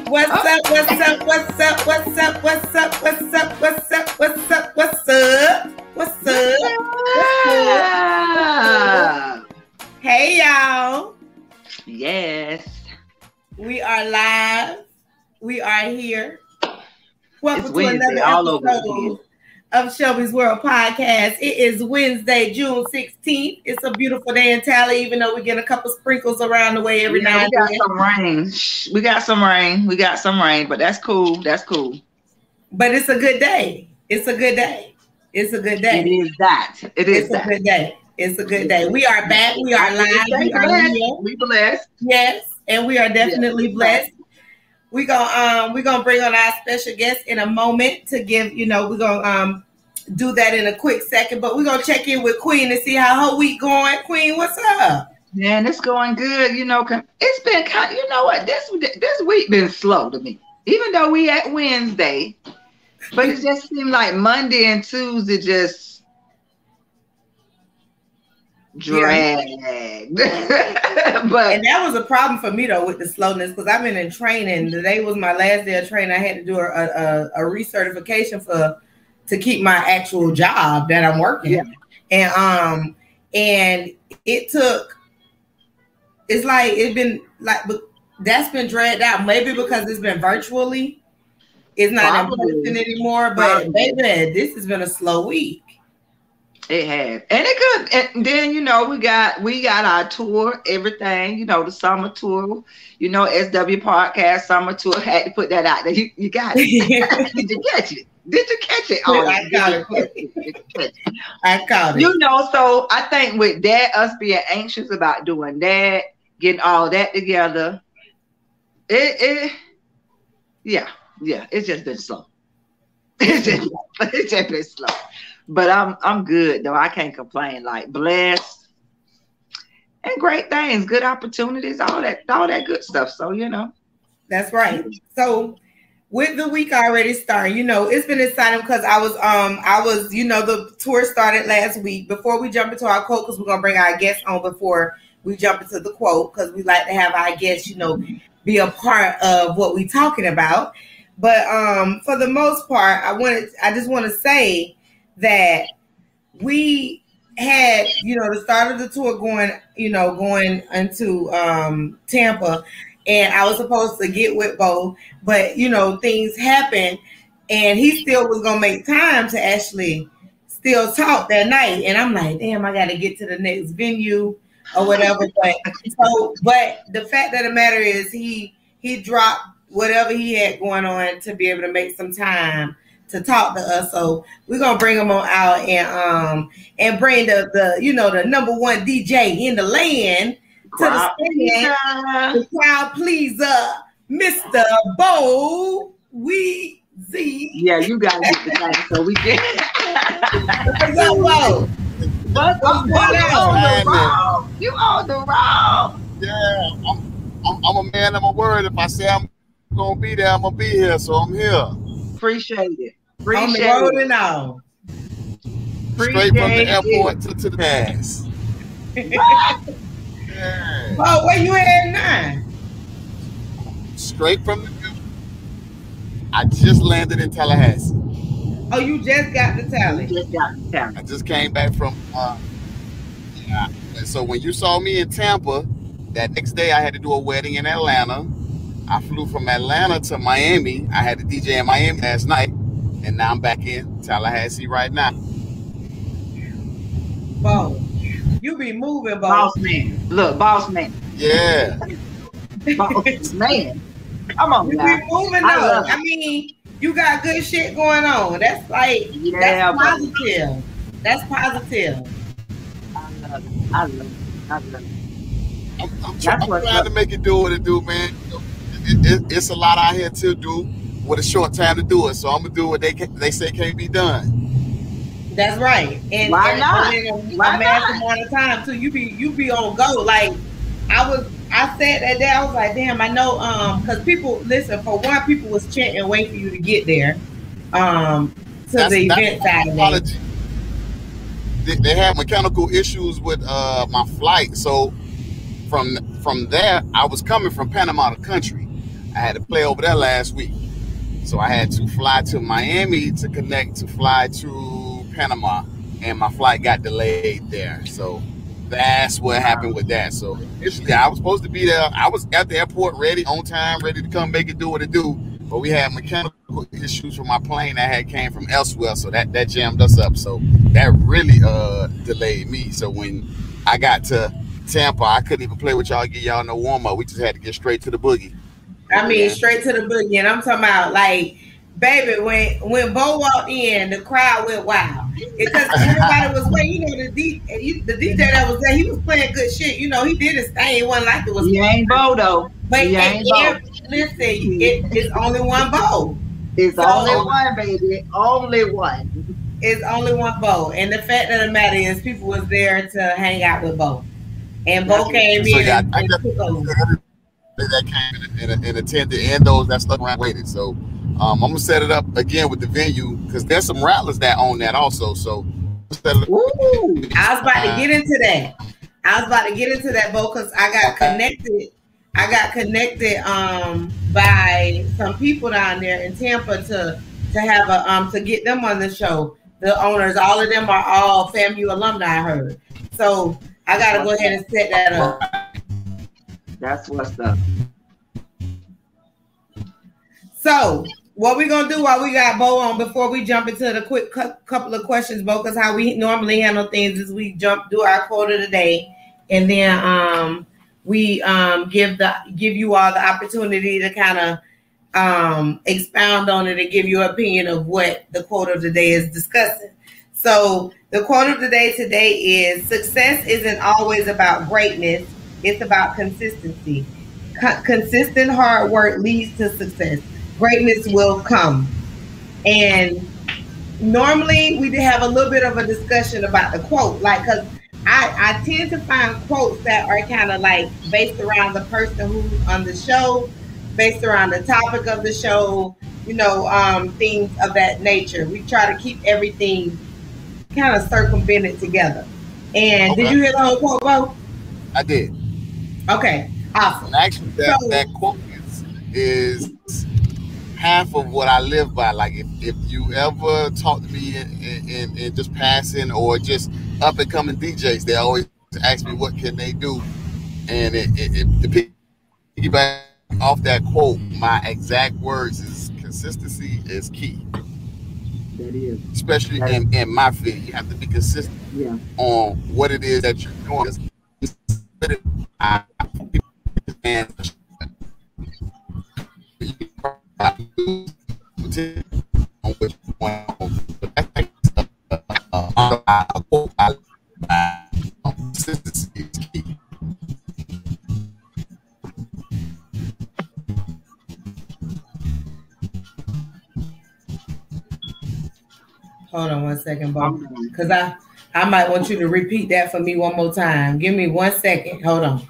What's up? What's up? What's up? What's up? What's up? What's up? What's up? What's up? What's up? What's up? What's up? Hey y'all. Yes. We are live. We are here. Welcome to Wednesday, another episode of Shelby's World Podcast. It is Wednesday, June 16th. It's a beautiful day in Tally, even though we get a couple sprinkles around the way every now and then. We got some rain, but that's cool. That's cool. But it's a good day. It's a good day. It's a good day. It is that. It's a good day. It's a good day. We are back. We are live. We are here. We blessed. Yes, and we are definitely blessed. We're gonna bring on our special guest in a moment to give, we're gonna do that in a quick second, but we're gonna check in with Queen to see how her week going. Queen, what's up? Man, it's going good. It's been kind of, this week been slow to me. Even though we at Wednesday, but it just seemed like Monday and Tuesday just dragged. And that was a problem for me though with the slowness, because I've been in training. Today was my last day of training. I had to do a recertification to keep my actual job that I'm working. Yeah. And it took. That's been dragged out. Maybe because it's been virtually. It's not in person anymore. But baby, this has been a slow week. It has, and it could. And then we got our tour, everything. The summer tour. SW Podcast summer tour. Had to put that out there. You got it. Did you catch it? Did you catch it? Oh, I caught it. So I think with that, us being anxious about doing that, getting all that together, it's just been slow. It's just been slow. But I'm good though. I can't complain. Like blessed and great things, good opportunities, all that good stuff. So that's right. So with the week already starting, it's been exciting because I was the tour started last week. Before we jump into our quote, because we're gonna bring our guests on before we jump into the quote, because we like to have our guests, be a part of what we're talking about. But for the most part, I just want to say that we had, the start of the tour going into Tampa, and I was supposed to get with Bo, but things happened, and he still was gonna make time to actually still talk that night. And I'm like, damn, I gotta get to the next venue or whatever. But the fact of the matter is he dropped whatever he had going on to be able to make some time to talk to us. So we're gonna bring him on out and bring the number one DJ in the land to the stand, the crowd pleaser, Mr. Bo Weezy. Yeah, you gotta get the thing so we can. What's up, Bo? You on the road. Yeah, I'm a man of my word. If I say I'm gonna be there, I'm gonna be here. So I'm here. Appreciate it. On the road and all. Straight from the airport to the pass. Yeah. Oh, where you at now? Straight from the. I just landed in Tallahassee. Oh, you just got the tally. I just came back from. So when you saw me in Tampa, that next day I had to do a wedding in Atlanta. I flew from Atlanta to Miami. I had to DJ in Miami last night, and now I'm back in Tallahassee right now. Bo, you be moving, Bo. Boss man. Look, boss man. Yeah. Boss man. Come on, you guys. be moving though. I mean, you got good shit going on. That's like, that's positive. That's positive. I love it. I'm trying to make it do what it do, man. It's a lot out here to do with a short time to do it. So I'm gonna do what they say can't be done. That's right. And why not? A massive amount of time too. You be on go. Like I said that day, I was like, damn, I know, because people listen. For one, people was chanting, wait for you to get there, to the event Saturday. They had mechanical issues with my flight, so from there, I was coming from Panama, the country. I had to play over there last week. So I had to fly to Miami to connect to fly to Panama, and my flight got delayed there. So that's what happened with that. So initially I was supposed to be there. I was at the airport ready, on time, ready to come make it do what it do. But we had mechanical issues with my plane that had came from elsewhere. So that jammed us up. So that really delayed me. So when I got to Tampa, I couldn't even play with y'all, get y'all no warm up. We just had to get straight to the boogie. I mean, straight to the boogie. And I'm talking about, like, baby, when Bo walked in, the crowd went wild. Because everybody was waiting. You know, the DJ that was there, he was playing good shit. You know, he did his thing. It wasn't like it was. He ain't Bo, though. But listen, it's only one Bo. It's only one, baby. Only one. It's only one Bo. And the fact of the matter is, people was there to hang out with Bo. And Bo came in and took over. That came and attended, and those that stuck around waited. So I'm gonna set it up again with the venue because there's some rattlers that own that also. So I was about to get into that, Bo, because I got connected. By some people down there in Tampa to have to get them on the show. The owners, all of them are all FAMU alumni, I heard. So I gotta go ahead and set that up. That's what's up. So what we gonna do while we got Bo on before we jump into the quick couple of questions, Bo, because how we normally handle things is we do our quote of the day, and then we give you all the opportunity to kind of expound on it and give your opinion of what the quote of the day is discussing. So the quote of the day today is: success isn't always about greatness. It's about consistency. Consistent hard work leads to success. Greatness will come. And normally we have a little bit of a discussion about the quote, like, because I tend to find quotes that are kind of like based around the person who's on the show, based around the topic of the show, you know, things of that nature. We try to keep everything kind of circumvented together. And okay. Did you hear the whole quote, Bo? I did. Okay, awesome. And actually, that quote is half of what I live by. Like, if you ever talk to me in just passing or just up and coming DJs, they always ask me what can they do, and to piggyback off that quote, my exact words is consistency is key. That is, especially in my field, you have to be consistent on what it is that you're doing. Hold on 1 second, Bo, because I might want you to repeat that for me one more time. Give me 1 second. Hold on.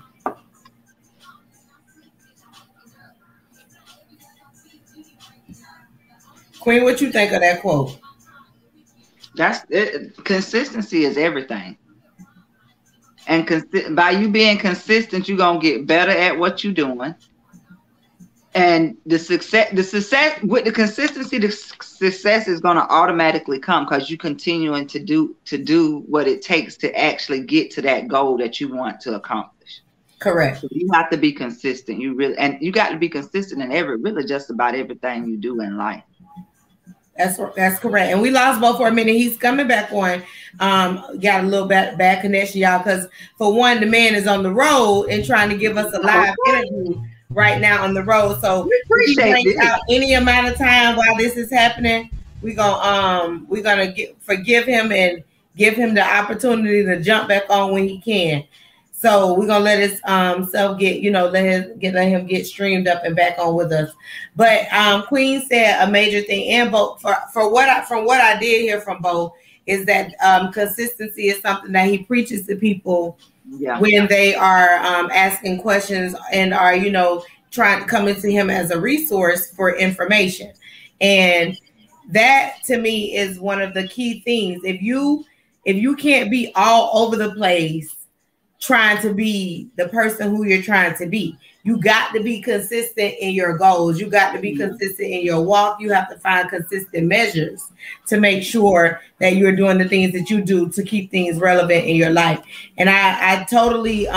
Queen, what you think of that quote? That's it. Consistency is everything. And by you being consistent, you're going to get better at what you're doing. And the success with the consistency, the success is going to automatically come because you're continuing to do what it takes to actually get to that goal that you want to accomplish. Correct. So you have to be consistent. You got to be consistent in really just about everything you do in life. That's correct. And we lost Bo for a minute. He's coming back on. Got a little bad connection, y'all, because for one, the man is on the road and trying to give us a live interview right now on the road. So we appreciate it. Out any amount of time while this is happening, we're gonna forgive him and give him the opportunity to jump back on when he can. So we're gonna let his self get, let him get streamed up and back on with us. But Queen said a major thing, and Bo, from what I did hear from Bo, is that consistency is something that he preaches to people when they are asking questions and are, trying to come into him as a resource for information. And that to me is one of the key things. If you can't be all over the place trying to be the person who you're trying to be, You got to be consistent in your goals. You got to be consistent in your walk. You have to find consistent measures to make sure that you're doing the things that you do to keep things relevant in your life. And I totally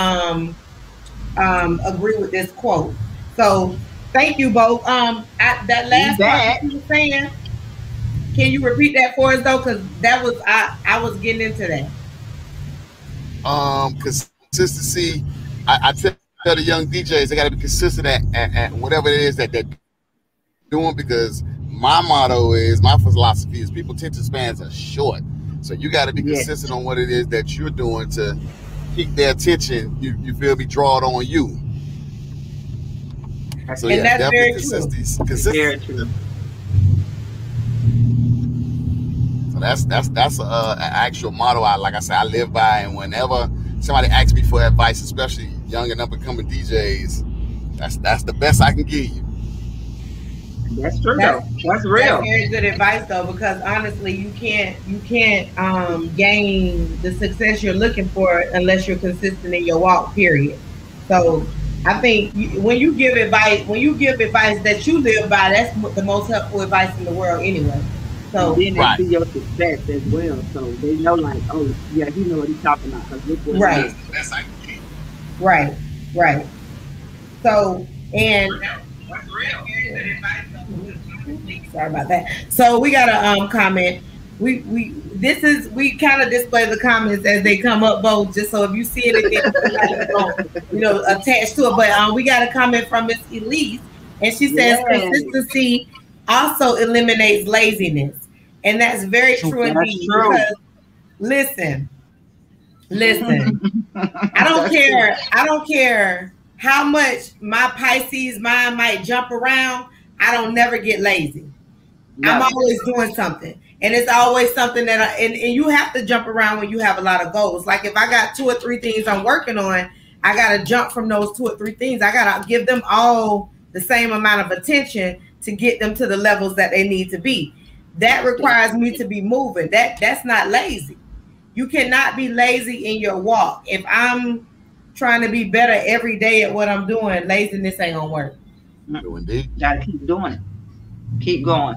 agree with this quote. So thank you both. That last part you were saying, can you repeat that for us though? Because that was I was getting into that. Consistency. I tell the young DJs they got to be consistent at whatever it is that they're doing, because my philosophy is people attention spans are short, so you got to be consistent on what it is that you're doing to keep their attention. You feel me? Draw it on you. So and that's very consistency. Very true. So that's an actual motto I live by, and whenever somebody asks me for advice, especially young and up and coming DJs, that's the best I can give you. That's true though. That's real. That's very good advice though, because honestly, you can't gain the success you're looking for unless you're consistent in your walk. Period. So I think when you give advice that you live by, that's the most helpful advice in the world anyway. So then they see your success as well, so they know like, oh yeah, he know what he's talking about. Right. That's I can keep. Right. So and that's real. Sorry about that. So we got a comment. We kind of display the comments as they come up, both just so if you see it again, attached to it. But we got a comment from Miss Elise, and she says consistency also eliminates laziness, and that's very true indeed. Because listen. I don't care how much my Pisces mind might jump around. I don't never get lazy. No. I'm always doing something. And it's always something that and you have to jump around when you have a lot of goals. Like if I got 2 or 3 things I'm working on, I got to jump from those 2 or 3 things. I got to give them all the same amount of attention to get them to the levels that they need to be. That requires me to be moving. That's not lazy. You cannot be lazy in your walk. If I'm trying to be better every day at what I'm doing, laziness ain't gonna work. No, indeed. Gotta keep doing it. Keep going.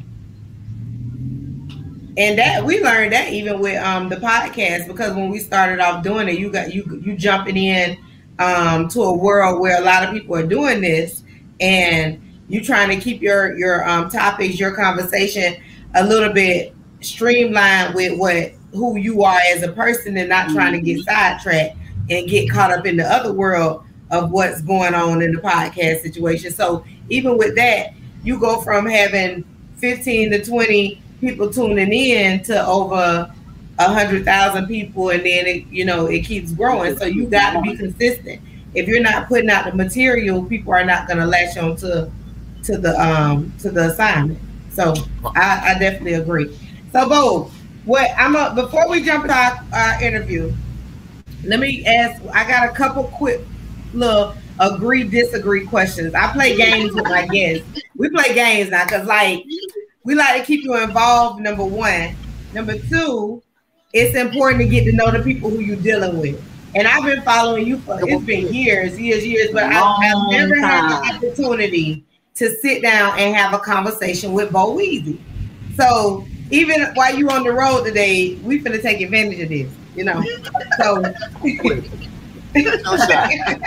And that we learned that even with the podcast, because when we started off doing it, you jumping in to a world where a lot of people are doing this, and you trying to keep your topics, your conversation a little bit streamlined with who you are as a person, and not trying to get sidetracked and get caught up in the other world of what's going on in the podcast situation. So even with that, you go from having 15 to 20 people tuning in to over 100,000 people, and then it keeps growing. So you got to be consistent. If you're not putting out the material, people are not going to latch on to the assignment. So I definitely agree. So Bo, before we jump into our interview, let me ask. I got a couple quick little agree disagree questions. I play games with my guests. We play games now because we like to keep you involved, number one. Number two, it's important to get to know the people who you're dealing with. And I've been following you it's been years, but I've never had the opportunity to sit down and have a conversation with Bo Weezy. So even while you on the road today, we finna take advantage of this, So no shot.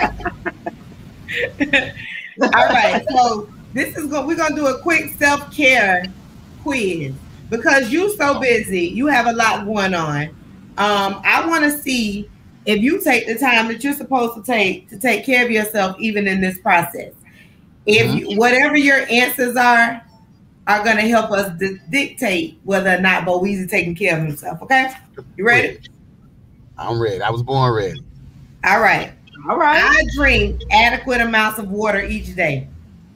All right, so we're gonna do a quick self-care quiz because you're so busy, you have a lot going on. I want to see if you take the time that you're supposed to take care of yourself, even in this process. If whatever your answers are going to help us dictate whether or not Bo Weezy taking care of himself. Okay, you ready? I'm ready. I was born ready. All right. I drink adequate amounts of water each day.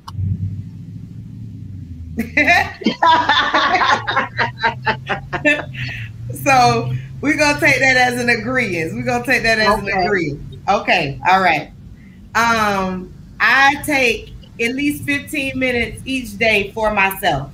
So we're gonna take that as an agreement. Okay. All right. I take at least 15 minutes each day for myself.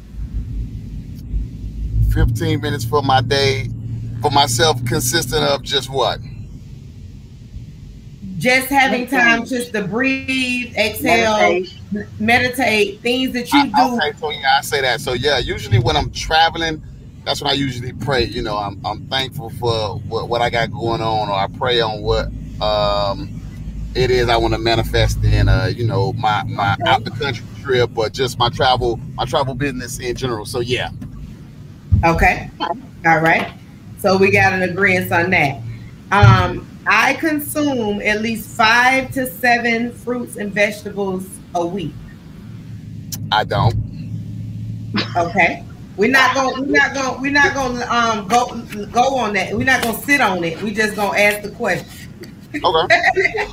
15 minutes for myself, consistent of just what? just having time just to breathe, exhale, meditate, things that you do. Okay, so yeah, I say that. So yeah, usually when I'm traveling, that's when I usually pray. You know, I'm thankful for what I got going on, or I pray on what it is I want to manifest in. You know, my out the country trip, or just my travel business in general. So yeah. Okay. All right. So we got an agreement on that. I consume at least 5 to 7 fruits and vegetables a week. I don't. Okay. We're not gonna go on that. We're not gonna sit on it. We just gonna ask the question. Okay.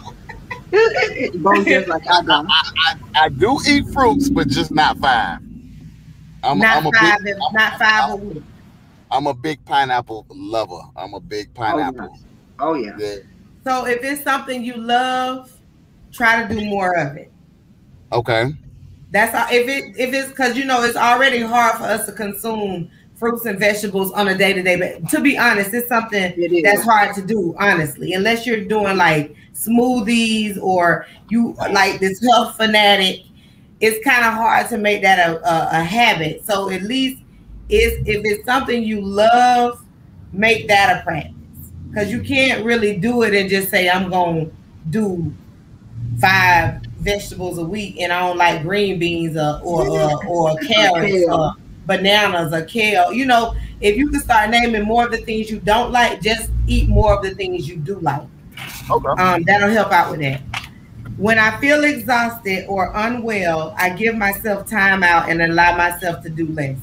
Like I do eat fruits, but just not 5. Not 5 a week. I'm a big pineapple lover. I'm a big pineapple. Oh yeah. So if it's something you love, try to do more of it. Okay. That's all. If it's because you know it's already hard for us to consume fruits and vegetables on a day-to-day. But to be honest, it's something that's hard to do, honestly, unless you're doing like smoothies or you like this health fanatic. It's kind of hard to make that a habit. So at least if it's something you love, make that a practice. Because you can't really do it and just say, I'm going to do 5 vegetables a week and I don't like green beans or carrots or bananas or kale. You know, if you can start naming more of the things you don't like, just eat more of the things you do like. Okay. That'll help out with that. When I feel exhausted or unwell, I give myself time out and allow myself to do less.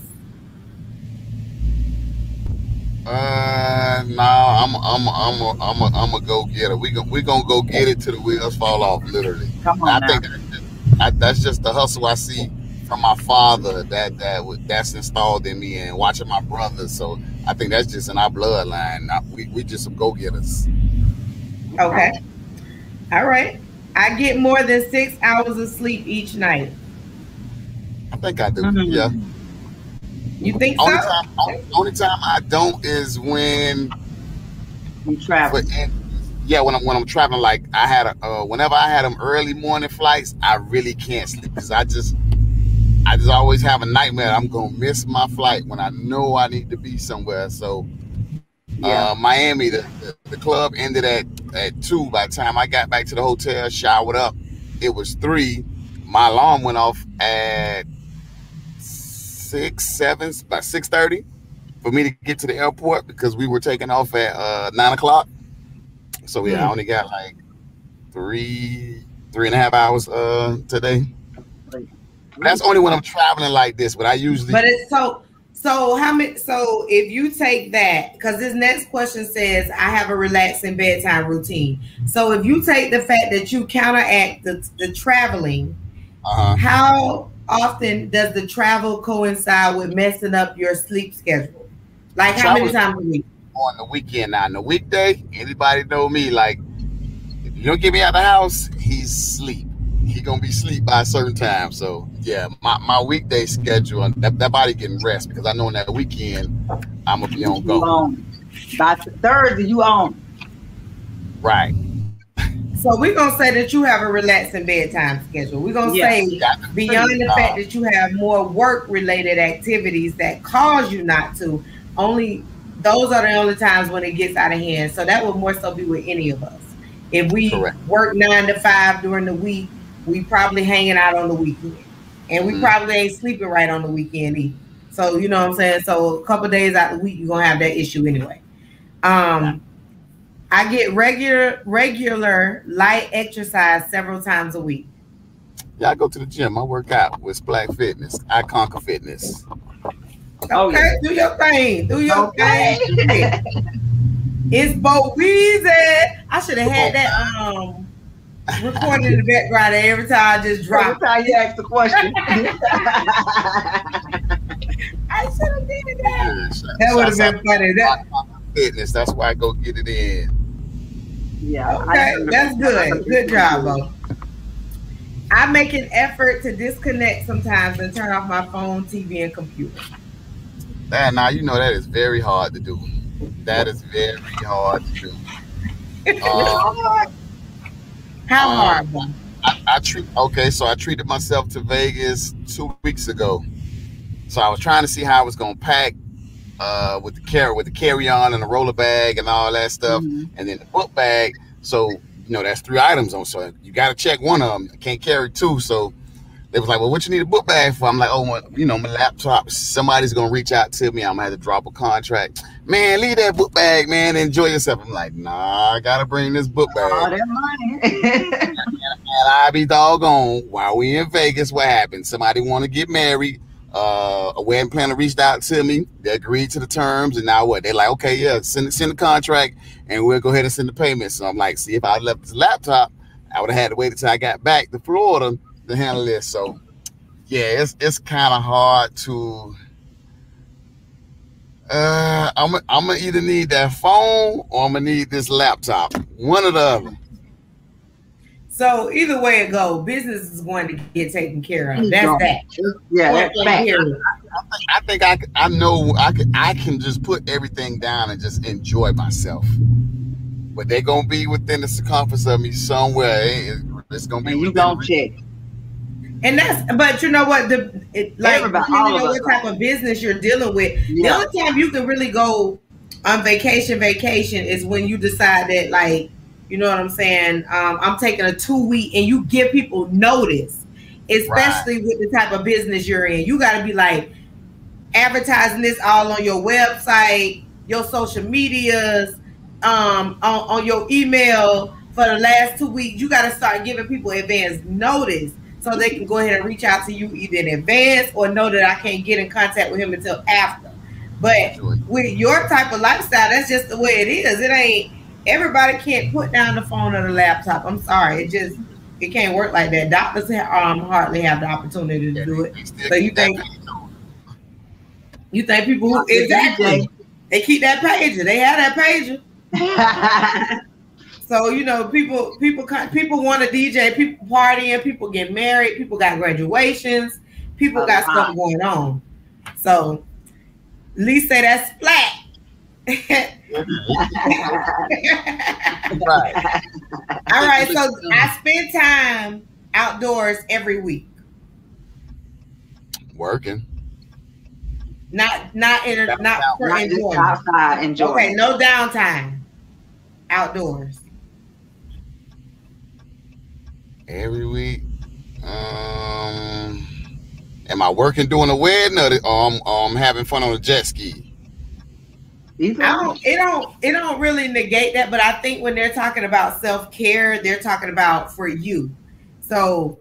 No, I'm a go getter. We gonna go get it till the wheels fall off. Literally. Come on. I think that's just the hustle I see from my father that's installed in me, and watching my brothers. So I think that's just in our bloodline. We just some go getters. Okay. All right. I get more than 6 hours of sleep each night. I think I do. Mm-hmm. Yeah. You think so? Only time I don't is when you travel. Yeah, when I'm traveling. Like I had whenever I had them early morning flights, I really can't sleep because I just always have a nightmare. I'm gonna miss my flight when I know I need to be somewhere. So Miami, the club ended at 2. By the time I got back to the hotel, showered up, it was 3. My alarm went off at 6:30 for me to get to the airport because we were taking off at 9 o'clock. So I only got like 3.5 hours today. That's only when I'm traveling like this, but I usually. But it's so how many? So if you take that, because this next question says I have a relaxing bedtime routine. So if you take the fact that you counteract the traveling, how often does the travel coincide with messing up your sleep schedule? Like how many times a week? On the weekend now. On the weekday, anybody know me, like if you don't get me out of the house, he's asleep. He gonna be asleep by a certain time. So yeah, my weekday schedule, that body getting rest because I know on that weekend I'm gonna be on go. By Thursday, you on. Right. So we're going to say that you have a relaxing bedtime schedule. We're going to say beyond the fact that you have more work-related activities that cause you not to, those are the only times when it gets out of hand. So that would more so be with any of us. If we work 9 to 5 during the week, we probably hanging out on the weekend. And we probably ain't sleeping right on the weekend either. So, you know what I'm saying? So a couple of days out of the week, you're going to have that issue anyway. I get regular light exercise several times a week. Yeah, I go to the gym. I work out with Black Fitness. I Conquer Fitness. Okay, do your thing. Do your thing. It's Bo Weezy. I should have had that recorded in the background every time I just dropped. Every time you ask the question. I should have did that. That would have been funny. Fitness. That's why I go get it in. Yeah. Okay, that's good. Good job, Bo. I make an effort to disconnect sometimes and turn off my phone, TV, and computer. Now you know that is very hard to do. That is very hard to do. How hard? I treated myself to Vegas 2 weeks ago. So I was trying to see how I was gonna pack with the carry-on and the roller bag and all that stuff, and then the book bag. So that's 3 items on. So you got to check one of them. I can't carry 2. So they was like, well, what you need a book bag for? I'm like, oh, my laptop. Somebody's gonna reach out to me. I'm gonna have to drop a contract. Man, leave that book bag, man. Enjoy yourself. I'm like, nah, I gotta bring this book bag. All that money. And I be doggone. While we in Vegas, what happened? Somebody want to get married. A wedding planner reached out to me. They agreed to the terms, and now what? They're like, okay, yeah, send the contract, and we'll go ahead and send the payment. So I'm like, see, if I left this laptop, I would have had to wait until I got back to Florida to handle this. So yeah, it's kind of hard to. I'm gonna either need that phone or I'm gonna need this laptop. One or the other. So either way it goes, business is going to get taken care of. That's that. Yeah, that's fact. I think I know I can just put everything down and just enjoy myself. But they're gonna be within the circumference of me somewhere. It's gonna be. And you gonna check. And but you know what? Depending on what type of business you're dealing with, the only time you can really go on vacation is when you decide that, like, you know what I'm saying? I'm taking a 2-week, and you give people notice, especially with the type of business you're in. You got to be like advertising this all on your website, your social medias, on your email for the last 2 weeks. You got to start giving people advance notice so they can go ahead and reach out to you either in advance or know that I can't get in contact with him until after. But with your type of lifestyle, that's just the way it is. It ain't. Everybody can't put down the phone or the laptop. I'm sorry. It can't work like that. Doctors hardly have the opportunity to do it. So you think people who exactly they keep that pager. They have that pager. So people want to DJ, people partying, people get married, people got graduations, people got stuff going on. So at least say that's flat. Right. All right. So I spend time outdoors every week. Working. Not for enjoyment. Outside enjoying. Okay, no downtime. Outdoors. Every week. Am I working doing a wedding or I'm having fun on a jet ski? It don't really negate that, but I think when they're talking about self-care, they're talking about for you. So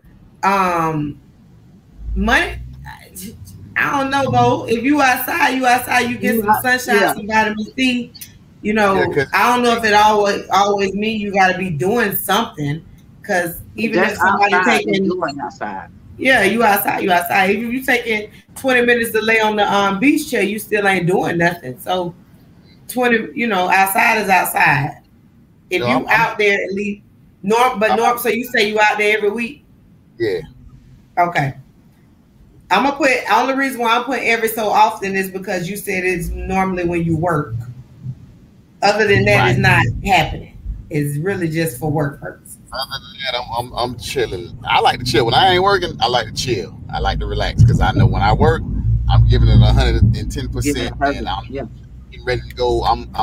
money, I don't know, Bo. If you outside, you get some sunshine, some vitamin C. I don't know if it always mean you got to be doing something, because even if somebody taking outside. Yeah, you outside. If you taking 20 minutes to lay on the beach chair, you still ain't doing nothing. So 20, outside is outside. If you out there at least so you say you out there every week? Yeah. Okay. I'm gonna put, only reason why I'm putting every so often is because you said it's normally when you work. Other than that, It's not happening. It's really just for work purposes. Other than that, I'm chilling. I like to chill. When I ain't working, I like to chill. I like to relax, because I know when I work, I'm giving it 110%, and I'm getting ready to go.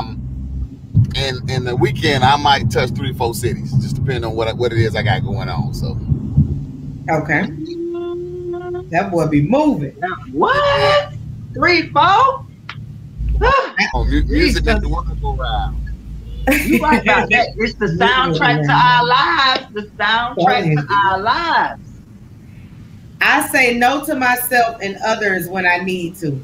In the weekend, I might touch 3-4 cities, just depending on what it is I got going on. So, okay, that boy be moving. What? 3-4? Music is the one to go around. You right about that. It's the soundtrack to our lives. The soundtrack to our lives. I say no to myself and others when I need to.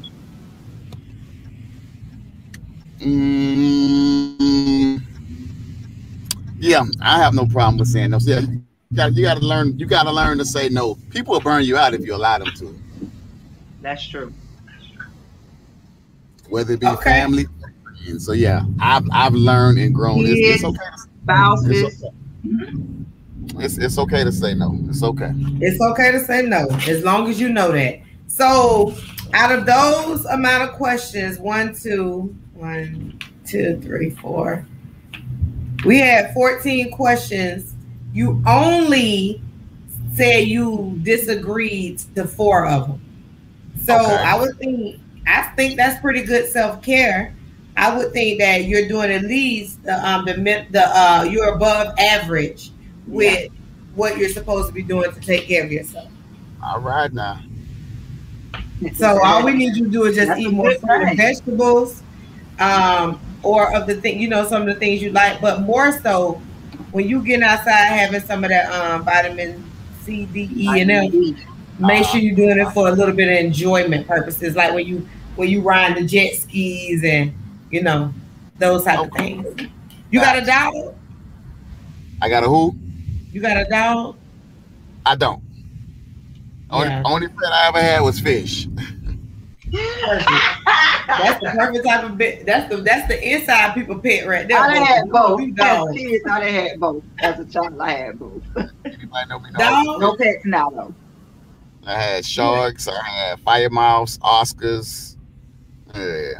Yeah, I have no problem with saying no. So you got to learn. You got to learn to say no. People will burn you out if you allow them to. That's true. Whether it be family. And so yeah, I've learned and grown. It's okay. Spouses. It's okay to say no. It's okay. It's okay to say no, as long as you know that. So out of those amount of questions, 1, 2, 3, 4. We had 14 questions you only said you disagreed to 4 of them. So Okay. I think that's pretty good self-care. I would think that you're doing at least you're above average with what you're supposed to be doing to take care of yourself. All right now. So all we need you to do is just eat more fruit and vegetables, or of the thing, some of the things you like, but more so when you get outside having some of that vitamin C, D, E, and F. Make sure you're doing it for a little bit of enjoyment purposes, like when you ride the jet skis and those type of things. You got a dog? I got a who? You got a dog? I don't. Only pet I ever had was fish. Perfect. That's the perfect type of bit. That's the inside people pet right there. I had both. As kids, I had both. As a child, I had both. Anybody know me? No pets now though. I had sharks. I had fire mouse, Oscars. Yeah.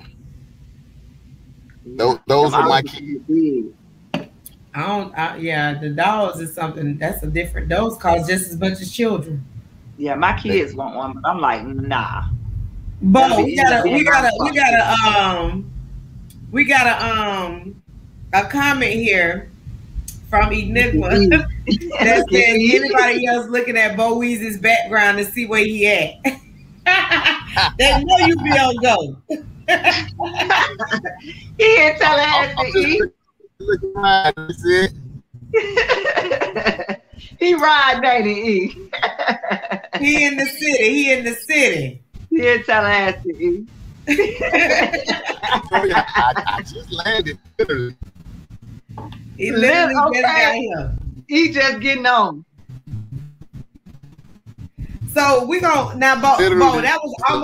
Those were my kids. The dogs is something that's a different. Those cost just as much as children. Yeah, my kids want one, but I'm like, nah. But we got a comment here from Enigma that says anybody else looking at Bo Weezy's background to see where he at. They know you be on go. He ain't telling us to eat. He ride, ain't he? He in the city. He ain't telling us to eat. I just landed. He literally just got here. He just getting on. So we gonna now, Bo, that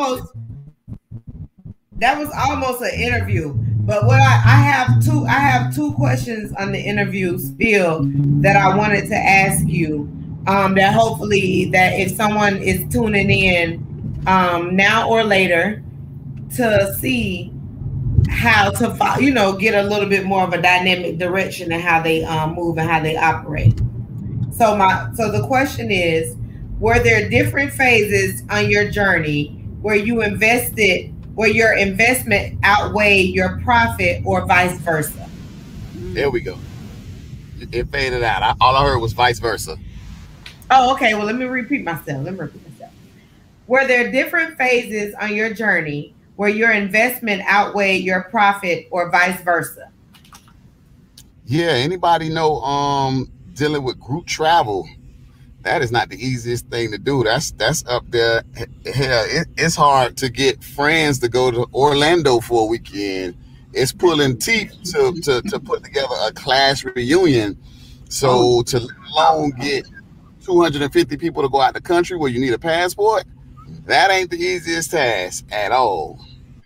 was almost an interview. But what I have two questions on the interview spiel that I wanted to ask you. That hopefully that if someone is tuning in now or later to see how to get a little bit more of a dynamic direction in how they move and how they operate. So the question is, were there different phases on your journey where your investment outweighed your profit or vice versa? There we go. It faded out. All I heard was vice versa. Oh, okay. Well, let me repeat myself. Were there different phases on your journey where your investment outweighed your profit or vice versa? Yeah. Anybody know dealing with group travel? That is not the easiest thing to do. That's up there. It's hard to get friends to go to Orlando for a weekend. It's pulling teeth to put together a class reunion. So to let alone get 250 people to go out the country where you need a passport, that ain't the easiest task at all.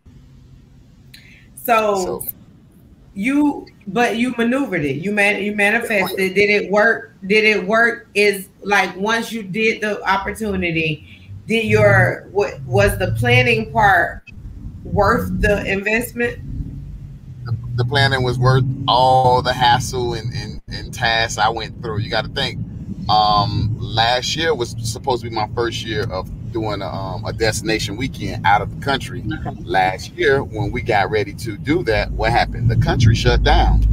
So you maneuvered it. You manifested. Did it work? Is like once you did the opportunity, was the planning part worth the investment? The planning was worth all the hassle and tasks I went through. You got to think. Last year was supposed to be my first year of doing a destination weekend out of the country. Last year, when we got ready to do that, what happened? The country shut down.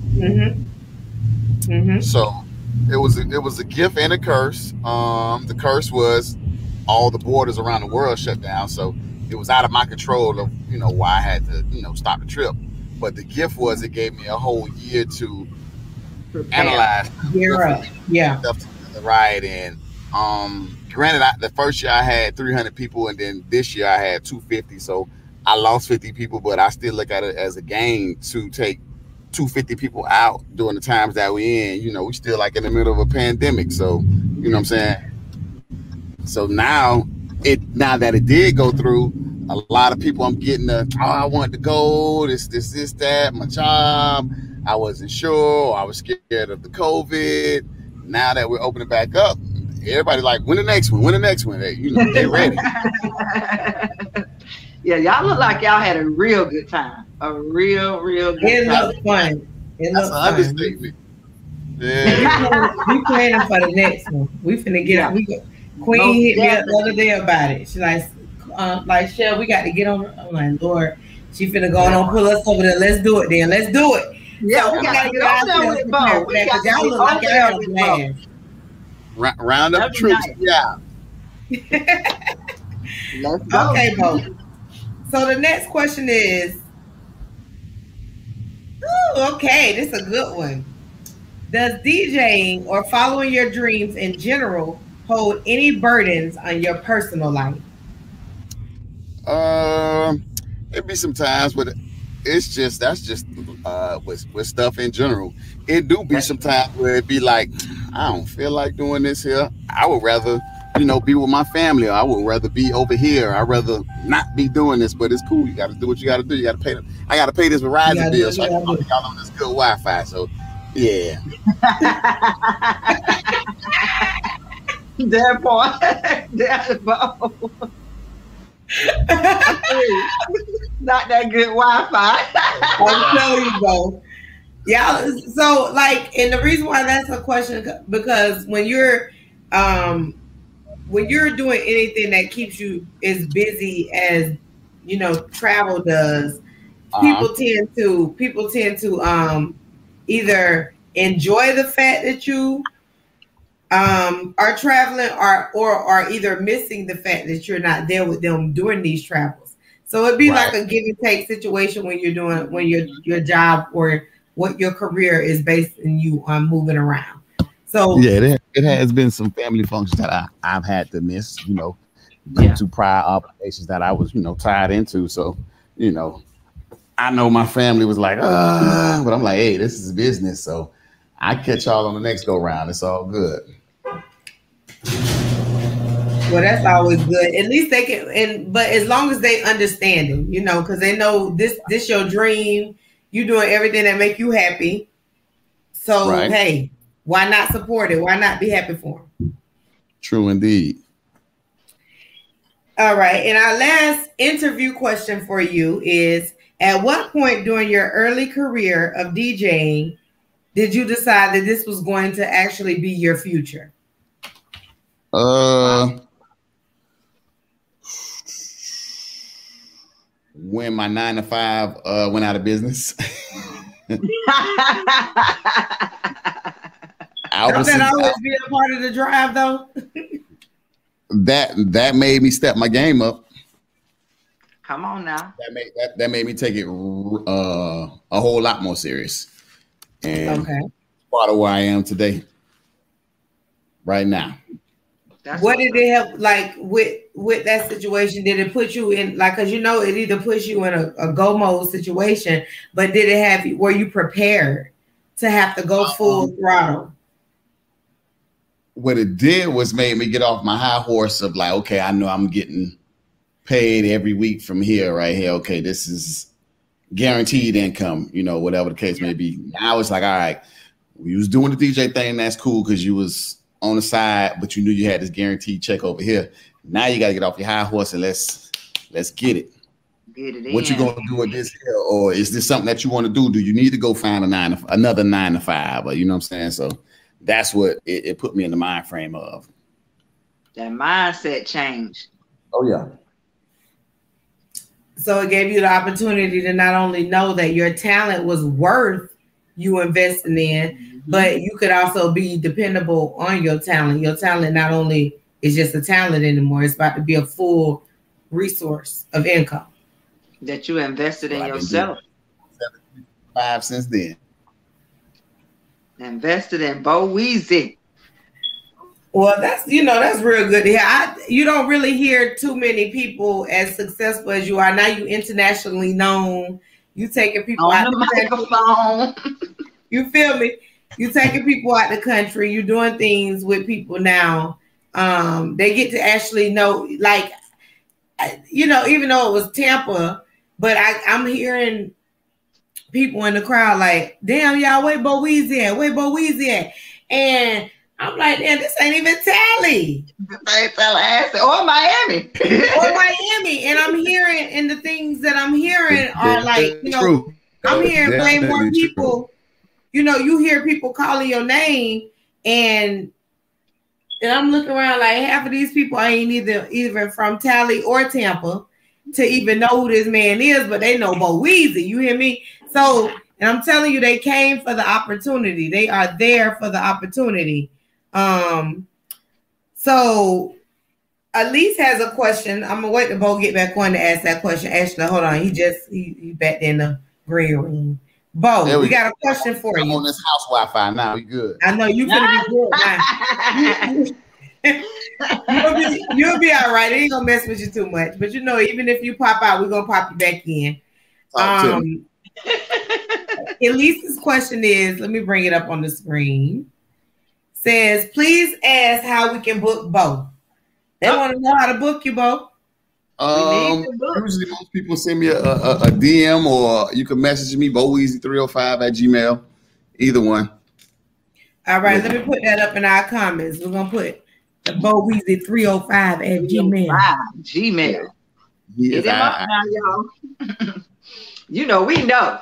So it was a gift and a curse. The curse was all the borders around the world shut down, so it was out of my control of why I had to stop the trip. But the gift was it gave me a whole year to analyze stuff together, right? And granted, the first year I had 300 people, and then this year I had 250. So I lost 50 people, but I still look at it as a gain to take 250 people out during the times that we in. We still like in the middle of a pandemic, so you know what I'm saying. So now that it did go through, a lot of people I'm getting I want to go, this, that, my job. I wasn't sure. I was scared of the COVID. Now that we're opening back up, everybody's like, when the next one? They're ready. Yeah, y'all look like y'all had a real good time. A real good time. It looked fun. That's an understatement. Yeah. We planning for the next one. We finna get up. Queen hit me up the other day about it. She like Shell, we got to get on. I'm like, Lord, she finna go on pull us over there. Let's do it then. Let's do it. Yeah, so we gotta get on there with Bo. We got y'all look like y'all had a blast. Round up troops. Yeah. Let's go. Okay, Bo. So the next question is, okay, this is a good one. Does DJing or following your dreams in general hold any burdens on your personal life? It'd be some times, but that's just with stuff in general. It do be some times where it'd be like, I don't feel like doing this here. I would rather, be with my family, or I would rather be over here. I'd rather not be doing this, but it's cool. You got to do what you got to do. You got to pay them. I got to pay this Verizon bill, so I can put y'all on this good Wi-Fi. So, yeah. That part. Not that good Wi-Fi. I'll tell you, Bo. Yeah. So, and the reason why that's a question, because when you're doing anything that keeps you as busy as travel does, people tend to either enjoy the fact that you are traveling or are either missing the fact that you're not there with them during these travels. So it'd be like a give and take situation when your job or what your career is based in you on moving around. So yeah, it has been some family functions that I've had to miss, due to prior obligations that I was, tied into. So, I know my family was like, but I'm like, hey, this is business. So I catch y'all on the next go round. It's all good. Well, that's always good. At least they can, but as long as they understand it, because they know this your dream. You doing everything that make you happy. So hey, why not support it? Why not be happy for them? True indeed. All right. And our last interview question for you is, at what point during your early career of DJing did you decide that this was going to actually be your future? When my 9-to-5 went out of business. Don't that always be a part of the drive, though? That made me step my game up. Come on now. That made me take it a whole lot more serious. And part of where I am today, right now. What did it help, with that situation? Did it put you in, because it either puts you in a go mode situation, but did it have you, were you prepared to have to go full throttle? What it did was made me get off my high horse of okay, I know I'm getting paid every week from here, right here. Okay, this is guaranteed income, whatever the case may be. Now it's like, all right, we was doing the DJ thing. That's cool because you was on the side, but you knew you had this guaranteed check over here. Now you got to get off your high horse and let's get it. Get it in. What you gonna do with this here, or is this something that you want to do? Do you need to go find another 9-to-5, or you know what I'm saying? So that's what it put me in the mind frame of. That mindset change. Oh yeah. So it gave you the opportunity to not only know that your talent was worth you investing in, but you could also be dependable on your talent. Your talent not only is just a talent anymore, it's about to be a full resource of income. That you invested in yourself. 5 since then. Invested in Bo Weezy. Well, that's real good to hear. You don't really hear too many people as successful as you are. Now you internationally known. You taking people on out the microphone. You feel me? You taking people out the country. You doing things with people now. They get to actually know, even though it was Tampa, but I'm hearing people in the crowd like, damn, y'all, where Bo Weezy at? Where Bo Weezy at? And I'm like, damn, this ain't even Tally. Or Miami. Or Miami. And I'm hearing, and the things that I'm hearing are true. I'm hearing way more people you know, you hear people calling your name, and I'm looking around like half of these people ain't even from Tally or Tampa to even know who this man is, but they know Bo Weezy. You hear me? So, and I'm telling you, they came for the opportunity. They are there for the opportunity. So Elise has a question. I'm gonna wait till Bo get back on to ask that question. Actually, hold on. He back in the green room. Bo, we got a question for you. I'm on this house Wi-Fi now. We good. I know you finna be good now. You'll be all right. It ain't gonna mess with you too much. But you know, even if you pop out, we're gonna pop you back in. Elise's question is, let me bring it up on the screen. Says, please ask how we can book Bo. They want to know how to book you, Bo. Usually most people send me a DM, or you can message me, boweezy305@gmail. Either one. All right, let me put that up in our comments. We're gonna put the boweezy305@gmail. Gmail. Hit him up now, y'all. You know, we know.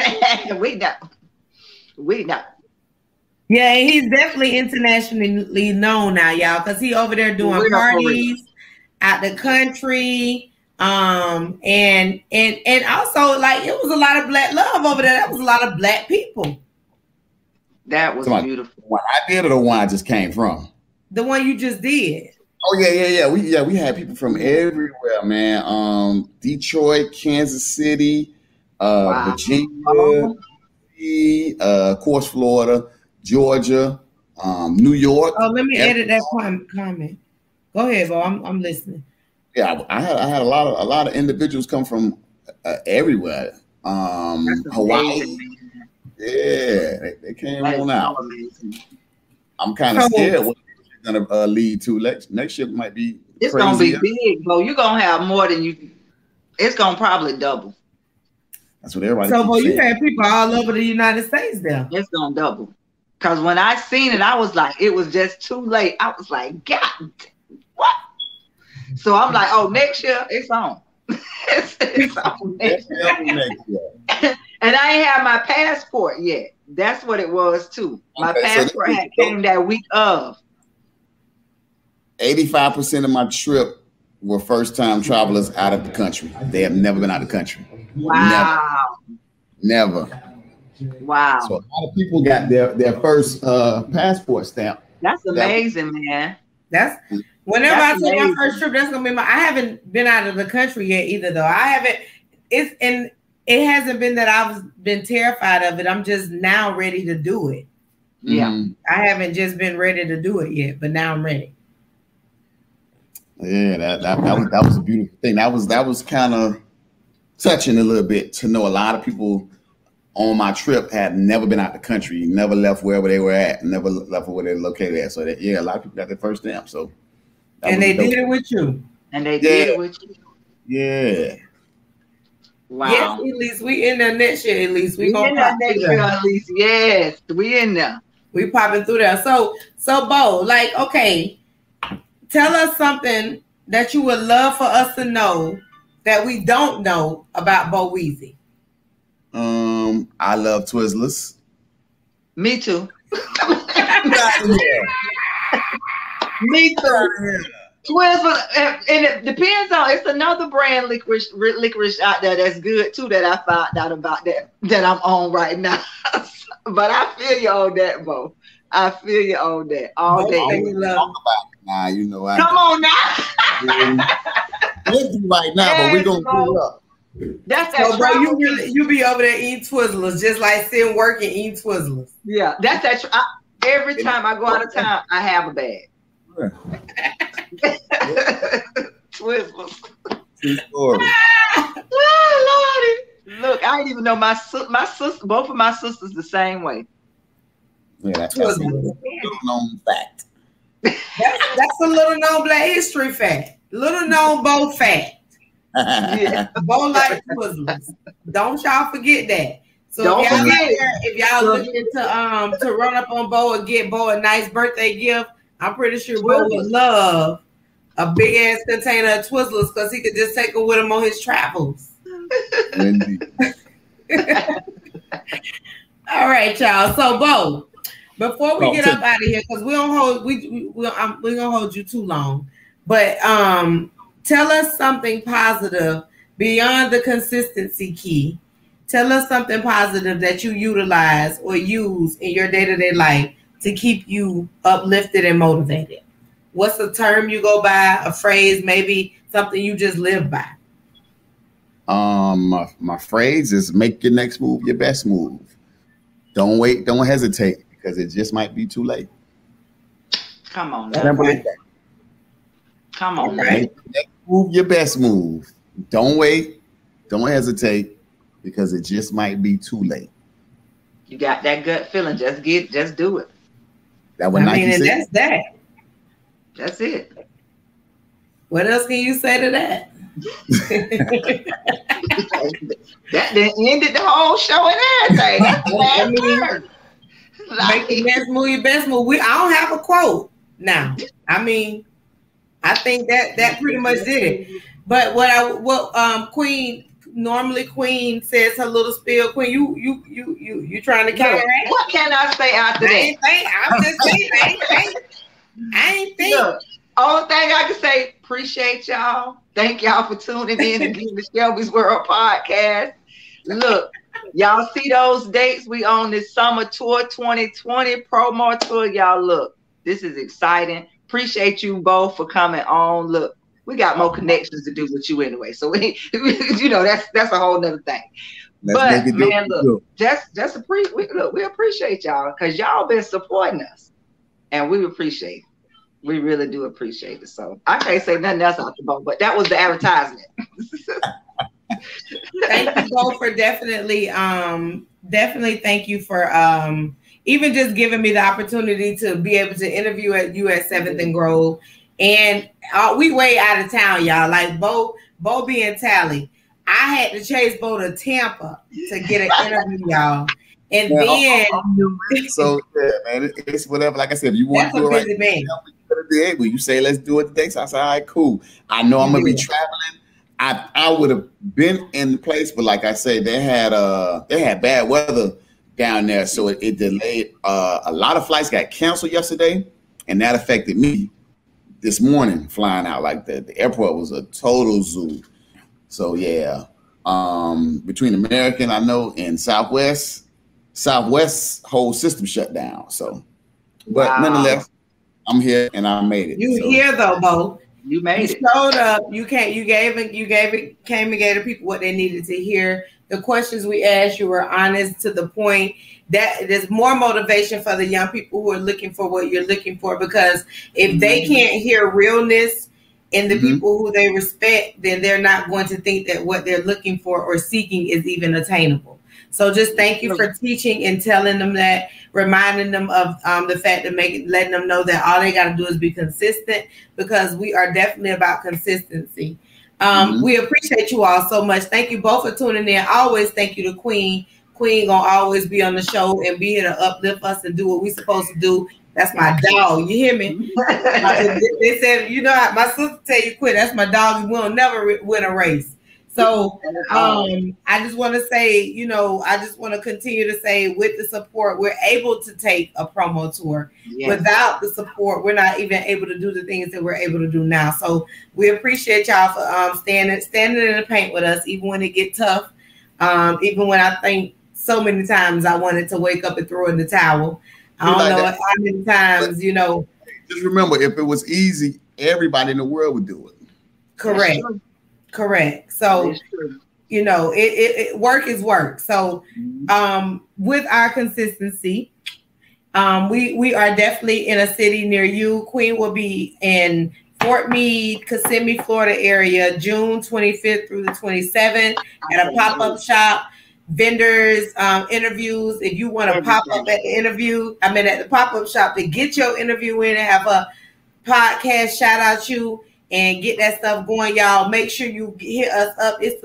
we know. Yeah, and he's definitely internationally known now, y'all, because he over there doing parties out the country. And also, like, it was a lot of black love over there. That was a lot of black people. That was beautiful. One I did, or the one I just came from? The one you just did. Oh yeah. We had people from everywhere, man. Detroit, Kansas City, Virginia, of course, Florida, Georgia, New York. Oh, let me edit that comment. Go ahead, Bo. I'm listening. Yeah, I had a lot of individuals come from everywhere. Hawaii. Yeah, they came on out. I'm kind of scared what it's gonna lead to. Next year might be. It's gonna be big, Bo. You're gonna have more than you. It's gonna probably double. That's what everybody. So, Bo, you had people all over the United States there. It's gonna double. Because when I seen it, I was like, it was just too late. I was like, God, what? So I'm like, oh, next year it's on. it's on next year. And I ain't have my passport yet. That's what it was too. My passport came that week of. 85% of my trip were first-time travelers out of the country. They have never been out of the country. Wow. Never. Wow. So a lot of people got their first passport stamp. That's amazing, man. Whenever I take my first trip, that's gonna be I haven't been out of the country yet either, though. I haven't. It hasn't been that I've been terrified of it. I'm just now ready to do it. Yeah. I haven't just been ready to do it yet, but now I'm ready. Yeah, that was a beautiful thing. That was kind of touching a little bit to know a lot of people on my trip had never been out the country, never left wherever they were at, never left where they're located at. So that, a lot of people got their first stamp. So and they did it with you. And they did it with you. Yeah. Wow. Yes, Elise, we in there next year, Elise. We gonna pop next year, Elise. Yes, we in there. We popping through there. So Bo, like, okay, tell us something that you would love for us to know that we don't know about Bo Weezy. I love Twizzlers. Me too. Me too. Twizzlers, and it depends on. It's another brand licorice out there that's good too that I found out about that I'm on right now. But I feel you on that, Bo. I feel you on that all day. Nah, you know I. Come on now. We'll do right now, but we're gonna pull it up. That's that. So, bro, you be over there eating Twizzlers, just like sitting working eating Twizzlers. Yeah, that's that. Every time I go out of town, I have a bag. Twizzlers. Oh, Lordy. Look, I didn't even know my sister. Both of my sisters the same way. Yeah, that's a little known fact. That's a little known Black history fact. Little known Bo fact. Yeah, Bo like Twizzlers. Don't y'all forget that. So if y'all looking to run up on Bo and get Bo a nice birthday gift, I'm pretty sure Bo would love a big ass container of Twizzlers because he could just take them with him on his travels. All right, y'all. So, Bo, before we get up out of here, because we gonna hold you too long. But tell us something positive beyond the consistency key. Tell us something positive that you utilize or use in your day-to-day life to keep you uplifted and motivated. What's a term you go by, a phrase, maybe something you just live by? My phrase is make your next move your best move. Don't wait, don't hesitate, because it just might be too late. Come on, right. Come on, right. Make your next move your best move. Don't wait, don't hesitate, because it just might be too late. You got that gut feeling, just do it. That what Nike said? That's that. That's it. What else can you say to that? That then ended the whole show and everything. That's the last word. Make the next move your best move. I don't have a quote now. I mean, I think that pretty much did it. But what Queen says her little spiel. Queen, you trying to counteract? What can I say after that? I'm just saying. I ain't think. Look, only thing I can say, appreciate y'all. Thank y'all for tuning in again to Shelby's World Podcast. Look, y'all see those dates? We on this summer tour 2020 promo tour. Y'all look, this is exciting. Appreciate you both for coming on. Look, we got more connections to do with you anyway. So we that's a whole nother thing. But man, look, we appreciate y'all because y'all been supporting us. And we appreciate it. We really do appreciate it. So I can't say nothing else out the boat, but that was the advertisement. Thank you both for definitely thank you for even just giving me the opportunity to be able to interview you at 7th and Grove. And we way out of town, y'all. Like Bo being Tally. I had to chase Bo to Tampa to get an interview, y'all. And then so yeah, man, it's whatever. Like I said, if you want to do it right, you say let's do it today. So I said, all right, cool. I know I'm gonna be traveling. I would have been in the place, but like I said, they had bad weather down there, so it delayed. A lot of flights got canceled yesterday, and that affected me this morning flying out like that. The airport was a total zoo. So yeah, between American, I know, and Southwest whole system shut down. So, but nonetheless, I'm here and I made it. Here though, Bo. You made it. Showed up. You came and gave the people what they needed to hear. The questions we asked you were honest, to the point. That there's more motivation for the young people who are looking for what you're looking for, because if they can't hear realness in the people who they respect, then they're not going to think that what they're looking for or seeking is even attainable. So just thank you for teaching and telling them that, reminding them of the fact of letting them know that all they got to do is be consistent, because we are definitely about consistency. We appreciate you all so much. Thank you both for tuning in. Always thank you to Queen. Queen gonna always be on the show and be here to uplift us and do what we supposed to do. That's my dog. You hear me? They said, my sister tell you quit. That's my dog. We will never win a race. So I just want to say, I just want to continue to say, with the support, we're able to take a promo tour. Yes. Without the support, we're not even able to do the things that we're able to do now. So we appreciate y'all for standing in the paint with us, even when it get tough, even when I think so many times I wanted to wake up and throw in the towel. I don't know how many times, Just remember, if it was easy, everybody in the world would do it. Correct. So, it work is work. So, with our consistency, we are definitely in a city near you. Queen will be in Fort Meade, Kissimmee, Florida area, June 25th through the 27th at a pop-up shop. Vendors, interviews. If you want to pop up at the pop-up shop to get your interview in and have a podcast shout out you and get that stuff going, y'all, make sure you hit us up. It's the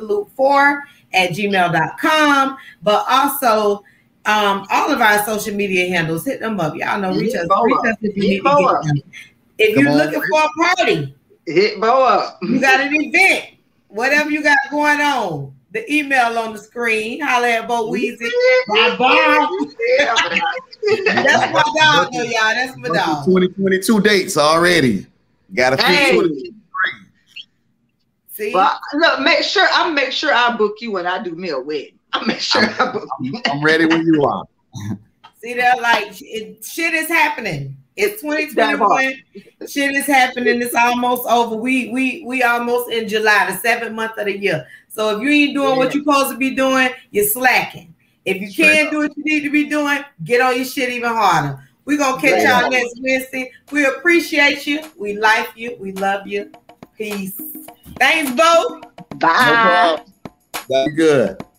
loop4@gmail.com. But also all of our social media handles, hit them up. Y'all know, reach us if you need to get them. If you're looking for a party, hit Bo up. You got an event, whatever you got going on the email on the screen. Holla at Bo Weezy. Bye-bye. That's my dog, though, y'all. That's my dog. 2022 dates already. Got a few. See? Well, look, make sure I book you when I do me a wedding. I book you. I'm ready when you are. See, they're like, shit is happening. It's 2021. Shit is happening. It's almost over. We almost in July, the 7th month of the year. So if you ain't doing what you're supposed to be doing, you're slacking. If you can't do what you need to be doing, get on your shit even harder. We're going to catch y'all next Wednesday. We appreciate you. We like you. We love you. Peace. Thanks, Bo. Bye. No problem. That's good.